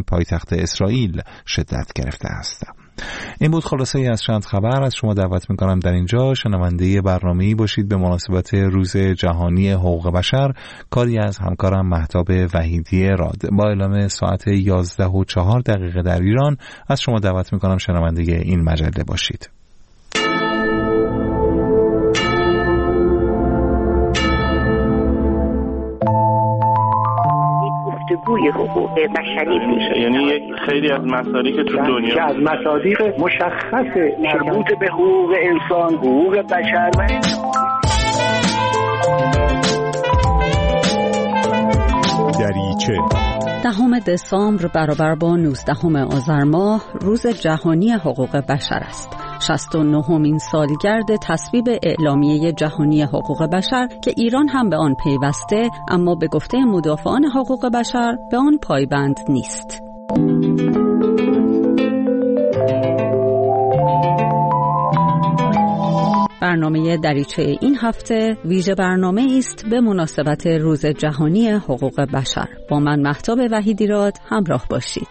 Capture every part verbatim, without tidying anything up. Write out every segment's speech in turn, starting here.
پایتخت اسرائیل شدت گرفته است. این بود خلاصه ای از چند خبر. از شما دعوت میکنم در اینجا شنونده برنامه‌ای باشید به مناسبت روز جهانی حقوق بشر، کاری از همکارم مهتاب وحیدی راد. با اعلام ساعت یازده و چهار دقیقه در ایران از شما دعوت میکنم شنونده این مجله باشید. گوی حقوق بشری میشه، یعنی یک خیلی از مصادیق که تو دنیا که از مصادیق مشخص مربوط به حقوق انسان، حقوق بشر و دریچه. دهم دسامبر برابر با نوزدهم آذر ماه روز جهانی حقوق بشر است. شصت و نهمین سالگرد تصویب اعلامیه جهانی حقوق بشر که ایران هم به آن پیوسته، اما به گفته مدافعان حقوق بشر به آن پایبند نیست. برنامه دریچه این هفته ویژه برنامه است به مناسبت روز جهانی حقوق بشر. با من مهتاب وحیدی راد همراه باشید.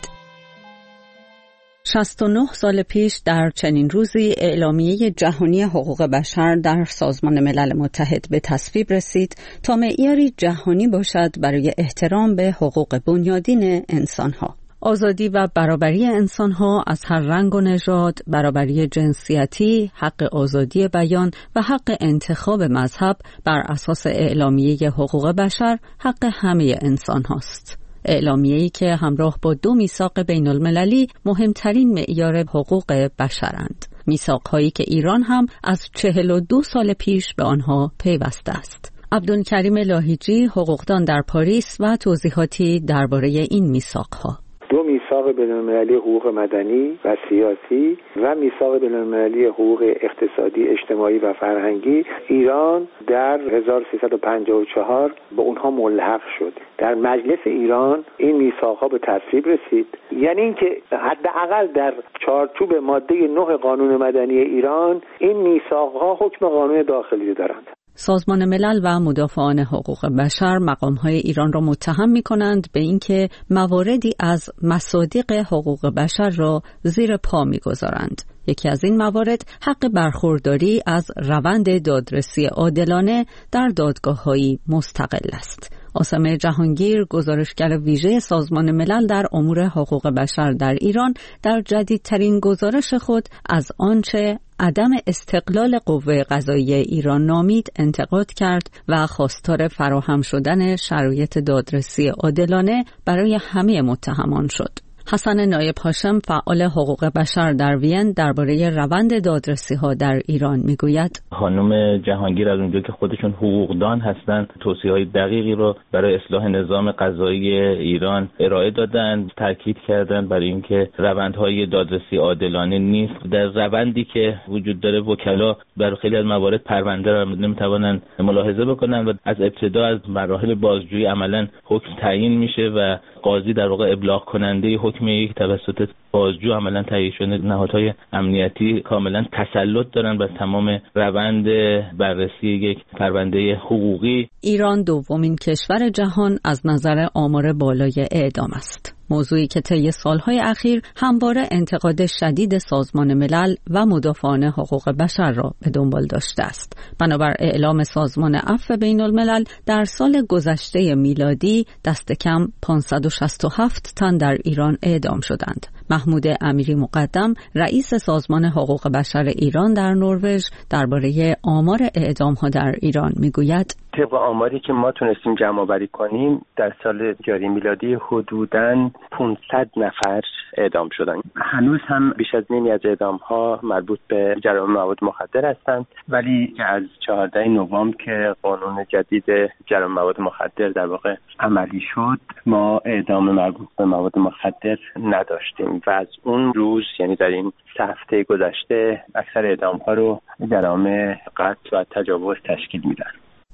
شصت و نه سال پیش در چنین روزی اعلامیه جهانی حقوق بشر در سازمان ملل متحد به تصویب رسید تا معیاری جهانی باشد برای احترام به حقوق بنیادین انسانها. آزادی و برابری انسانها از هر رنگ و نژاد، برابری جنسیتی، حق آزادی بیان و حق انتخاب مذهب بر اساس اعلامیه حقوق بشر حق همه انسانهاست. اعلامیه‌ای که همراه با دو میثاق بین المللی مهمترین معیار حقوق بشرند. میثاق‌هایی که ایران هم از چهل و دو سال پیش به آنها پیوسته است. عبدالکریم لاهیجی، حقوقدان در پاریس و توضیحاتی درباره این میثاق‌ها. دو میثاق بین‌المللی حقوق مدنی و سیاسی و میثاق بین‌المللی حقوق اقتصادی، اجتماعی و فرهنگی، ایران در هزار و سیصد و پنجاه و چهار به اونها ملحق شد. در مجلس ایران این میثاق‌ها به تصویب رسید، یعنی اینکه حداقل در چارچوب ماده نه قانون مدنی ایران این میثاق‌ها حکم قانون داخلی دارند. سازمان ملل و مدافعان حقوق بشر مقام‌های ایران را متهم می‌کنند به اینکه مواردی از مصادیق حقوق بشر را زیر پا می‌گذارند. یکی از این موارد حق برخورداری از روند دادرسی عادلانه در دادگاه‌های مستقل است. عاصم جهانگیر، گزارشگر ویژه سازمان ملل در امور حقوق بشر در ایران، در جدیدترین گزارش خود از آنچه عدم استقلال قوه قضاییه ایران نامید انتقاد کرد و خواستار فراهم شدن شرایط دادرسی عادلانه برای همه متهمان شد. حسن نایب هاشم، فعال حقوق بشر در وین، درباره روند دادرسی‌ها در ایران میگوید: خانم جهانگیر از اونجا که خودشون حقوقدان هستند، توصیه‌های دقیقی رو برای اصلاح نظام قضایی ایران ارائه دادند، تاکید کردند برای اینکه روندهای دادرسی عادلانه نیست. در روندی که وجود داره وکلا برای خیلی از موارد پرونده را نمیتوانند ملاحظه بکنند و از ابتدا از مراحل بازجویی عملاً حکم تعیین میشه و قاضی در واقع ابلاغ کننده حکم یک توسط بازجو عملاً تایید شده. نهادهای امنیتی کاملاً تسلط دارن بر تمام روند بررسی یک پرونده حقوقی. ایران دومین کشور جهان از نظر آمار بالای اعدام است. موضوعی که طی سالهای اخیر همواره انتقاد شدید سازمان ملل و مدافعان حقوق بشر را به دنبال داشته است. بنابر اعلام سازمان عفو بین الملل در سال گذشته میلادی دست کم پانصد و شصت و هفت تن در ایران اعدام شدند. محمود امیری مقدم، رئیس سازمان حقوق بشر ایران در نروژ، درباره آمار اعدام‌ها در ایران میگوید: طبق آماری که ما تونستیم جمع آوری کنیم در سال جاری میلادی حدوداً پانصد نفر اعدام شدن. هنوز هم بیش از نیمی از اعدام‌ها مربوط به جرایم مواد مخدر هستند، ولی از چهاردهم نوامبر که قانون جدید جرایم مواد مخدر در واقع عملی شد، ما اعدام مربوط به مواد مخدر نداشتیم و از اون روز، یعنی در این سه هفته گذشته، اکثر اعدام‌ها رو جرایم قتل و تجاوز تشکیل میدن.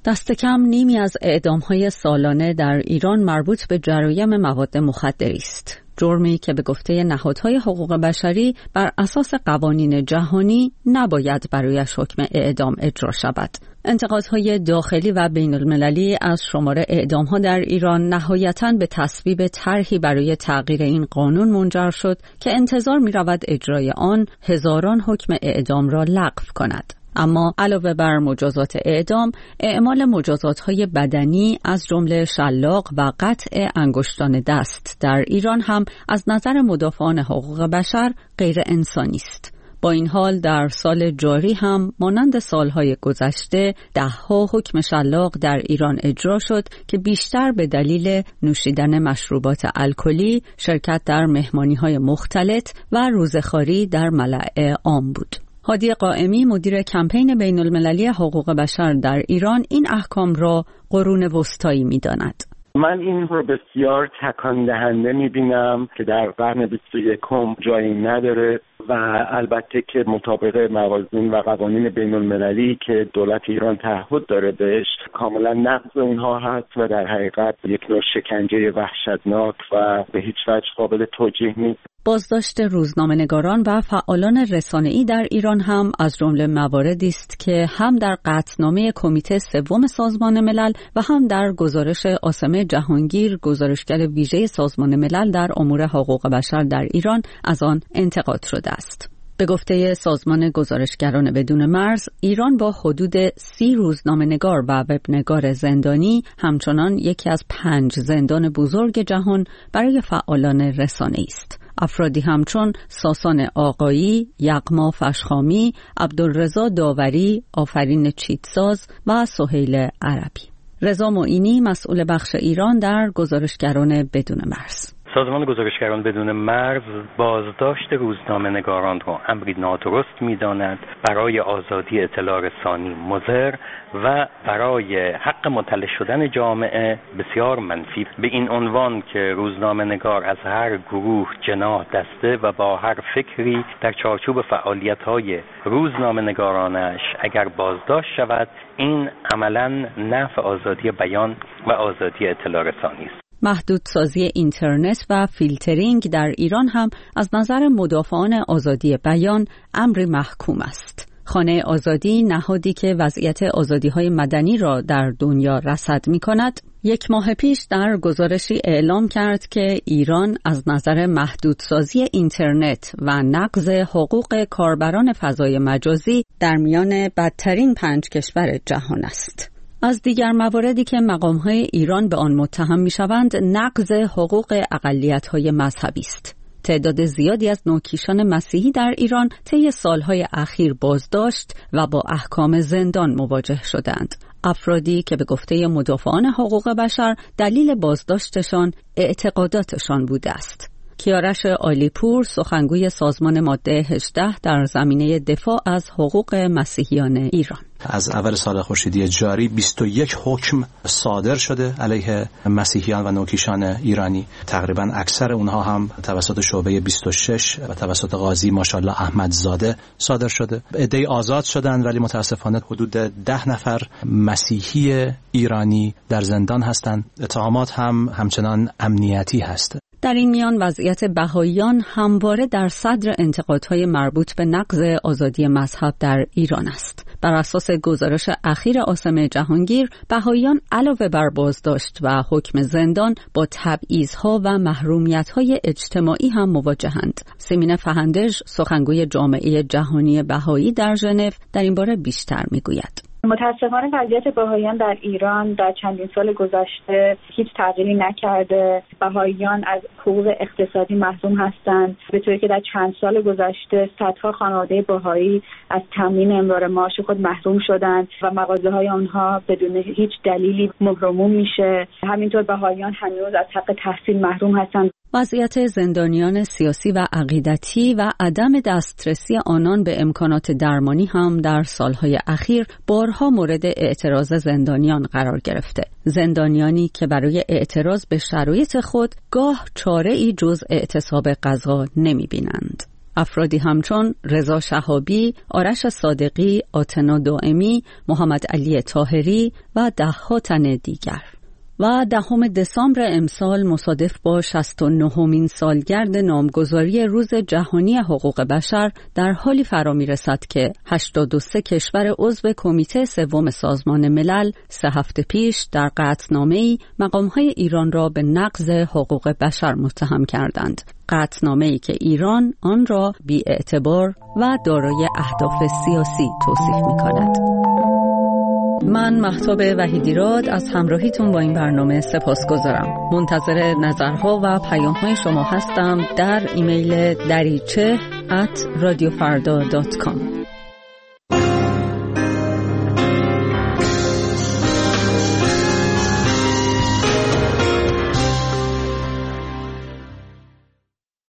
دست کم نیمی از اعدام‌های سالانه در ایران مربوط به جرایم مواد مخدری است. جرمی که به گفته نهادهای حقوق بشری بر اساس قوانین جهانی نباید برایش حکم اعدام اجرا شود. انتقادهای داخلی و بین المللی از شمار اعدام‌ها در ایران نهایتاً به تصویب طرحی برای تغییر این قانون منجر شد که انتظار می‌رود اجرای آن هزاران حکم اعدام را لغو کند. اما علاوه بر مجازات اعدام، اعمال مجازات‌های بدنی از جمله شلاق و قطع انگشتان دست در ایران هم از نظر مدافعان حقوق بشر غیر انسانی است. با این حال در سال جاری هم مانند سالهای گذشته ده‌ها حکم شلاق در ایران اجرا شد که بیشتر به دلیل نوشیدن مشروبات الکلی، شرکت در مهمانی‌های مختلط و روزخواری در ملاء عام بود. هادی قائمی مدیر کمپین بین المللی حقوق بشر در ایران این احکام را قرون وسطایی می‌داند. من این رو بسیار تکان دهنده می‌بینم که در قرن بیست و یکم جایی نداره و البته که مطابق موازین و قوانین بین المللی که دولت ایران تعهد داره بهش کاملا نقض اونها هست و در حقیقت یک نوع شکنجه وحشتناک و به هیچ وجه قابل توجیه نیست. بازداشت روزنامه‌نگاران و فعالان رسانه‌ای در ایران هم از جمله مواردی است که هم در قطعنامه کمیته سوم سازمان ملل و هم در گزارش عاصمه جهانگیر، گزارشگر ویژه سازمان ملل در امور حقوق بشر در ایران، از آن انتقاد شده است. به گفته سازمان گزارشگران بدون مرز، ایران با حدود سی روزنامه‌نگار و وبنگار زندانی همچنان یکی از پنج زندان بزرگ جهان برای فعالان رسانه‌ای است. افرادی همچون ساسان آقایی، یغما فشخامی، عبدالرضا داوری، آفرین چیتساز و سهیل عربی. رضا معینی مسئول بخش ایران در گزارشگران بدون مرز: سازمان گزارشگران بدون مرز بازداشت روزنامه‌نگاران را امری نادرست می‌داند، برای آزادی اطلاع رسانی مضر و برای حق مطلع شدن جامعه بسیار منفی. به این عنوان که روزنامه‌نگار از هر گروه، جناح، دسته و با هر فکری در چارچوب فعالیت‌های روزنامه‌نگارانش اگر بازداشت شود، این عملاً نفی آزادی بیان و آزادی اطلاع رسانی است. محدودسازی اینترنت و فیلترینگ در ایران هم از نظر مدافعان آزادی بیان امری محکوم است. خانه آزادی، نهادی که وضعیت آزادی‌های مدنی را در دنیا رصد می‌کند، یک ماه پیش در گزارشی اعلام کرد که ایران از نظر محدودسازی اینترنت و نقض حقوق کاربران فضای مجازی در میان بدترین پنج کشور جهان است. از دیگر مواردی که مقام‌های ایران به آن متهم می‌شوند، نقض حقوق اقلیت‌های مذهبی است. تعداد زیادی از نوکیشان مسیحی در ایران طی سالهای اخیر بازداشت و با احکام زندان مواجه شدند. افرادی که به گفته مدافعان حقوق بشر دلیل بازداشتشان اعتقاداتشان بوده است. کیارش عالیپور، سخنگوی سازمان ماده هجده در زمینه دفاع از حقوق مسیحیان ایران: از اول سال خورشیدی جاری بیست و یک حکم صادر شده علیه مسیحیان و نوکیشان ایرانی. تقریبا اکثر اونها هم توسط شعبه بیست و شش و توسط قاضی ماشاءالله احمدزاده صادر شده. عده‌ای آزاد شدند ولی متاسفانه حدود ده نفر مسیحی ایرانی در زندان هستند. اتهامات هم همچنان امنیتی هست. در این میان وضعیت بهائیان همواره در صدر انتقادهای مربوط به نقض آزادی مذهب در ایران است. بر اساس گزارش اخیر عاصمه جهانگیر، بهائیان علاوه بر بازداشت و حکم زندان با تبعیض‌ها و محرومیت‌های اجتماعی هم مواجهند. سیمین فهندژ، سخنگوی جامعه جهانی بهایی در ژنو، در این باره بیشتر می‌گوید. متاسفانه وضعیت بهائیان در ایران در چندین سال گذشته هیچ تغییری نکرده. بهائیان از حقوق اقتصادی محروم هستند، به طوری که در چند سال گذشته صدها خانواده بهایی از تامین امرار معاش خود محروم شدند و مغازه‌های آنها بدون هیچ دلیلی مهرموم میشه. همینطور بهائیان هنوز از حق تحصیل محروم هستند. وضعیت زندانیان سیاسی و عقیدتی و عدم دسترسی آنان به امکانات درمانی هم در سالهای اخیر بارها مورد اعتراض زندانیان قرار گرفته. زندانیانی که برای اعتراض به شرایط خود گاه چاره‌ای جز اعتصاب غذا نمی‌بینند. افرادی همچون رضا شهابی، آرش صادقی، آتنا دائمی، محمد علی طاهری و ده‌ها تن دیگر. و دهم دسامبر امسال مصادف با شصت و نهمین سالگرد نامگذاری روز جهانی حقوق بشر در حالی فرا می‌رسد که هشتاد و سه کشور عضو کمیته سوم سازمان ملل سه هفته پیش در قطعنامه‌ای مقام‌های ایران را به نقض حقوق بشر متهم کردند. قطعنامه‌ای که ایران آن را بی‌اعتبار و دارای اهداف سیاسی توصیف می‌کند. من مهتاب وحیدیراد از همراهیتون با این برنامه سپاسگزارم. منتظر نظرها و پیام‌های شما هستم در ایمیل دریچه ات رادیو فردا دات کام.